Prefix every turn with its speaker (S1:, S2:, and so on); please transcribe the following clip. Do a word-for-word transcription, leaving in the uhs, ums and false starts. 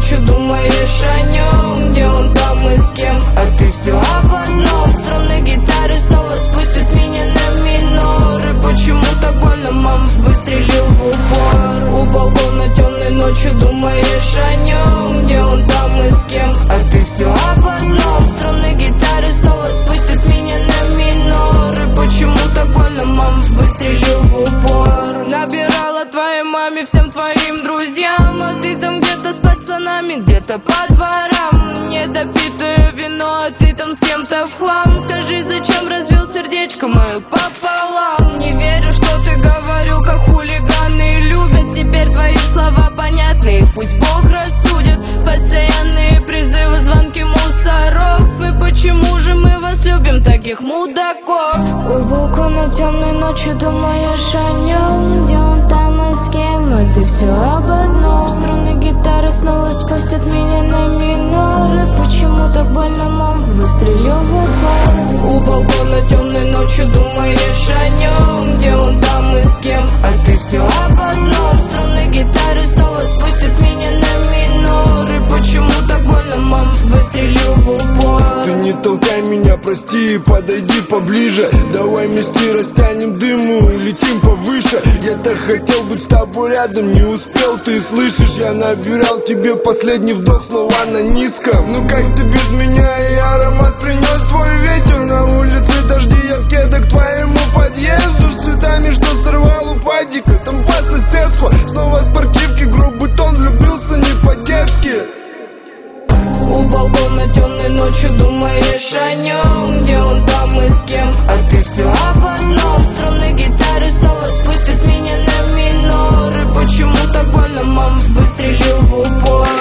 S1: ночью думаешь о нем, где он там и с кем, а ты все об одном. Струны гитары снова спустят меня на минор. И почему так больно, мам, выстрелил в упор. У балкона темной ночью думаешь о нем, где он там и с кем, а ты все об одном. Струны гитары снова спустят меня на минор. И почему так больно, мам, выстрелил в упор. Набирала твоей маме, всем твоим друзьям, а ты там где-то с пацанами, где-то по дворам. Недопитое вино, а ты там с кем-то в хлам. Скажи, зачем разбил сердечко мое пополам? Не верю, что ты говорю, как хулиганы любят. Теперь твои слова понятны, их пусть Бог рассудит. Постоянные призывы, звонки мусоров. И почему же мы вас любим, таких мудаков?
S2: У балкона темной ночью думаешь о нем, где он там и с кем, а ты все об одном. Струны гитары снова спустят меня на минор. И почему так больно, мам, выстрелил в упор.
S1: У балкона темной ночью думаешь о нем, где он там и с кем, а ты все об одном. Струны гитары снова спустят меня на минор. И почему так больно, мам, выстрелил в упор.
S3: Ты не толкай меня, прости, подойди поближе. Давай вместе растянем дыму и летим повыше. Я так хотел быть с тобой рядом, не успел, ты слышишь? Я набирал тебе последний вдох, снова на низком. Ну как ты без меня, и аромат принес твой ветер. На улице дожди, я в кедах к твоему подъезду. С цветами, что сорвал у падика, там по соседству. Снова спортивки, грубый тон, влюбился не по-детски.
S1: У балкона темной ночью думаешь о нем, где он там и с кем, а ты все об одном. Струны гитары снова спустят меня на минор. И почему так больно, мам, выстрелил в упор.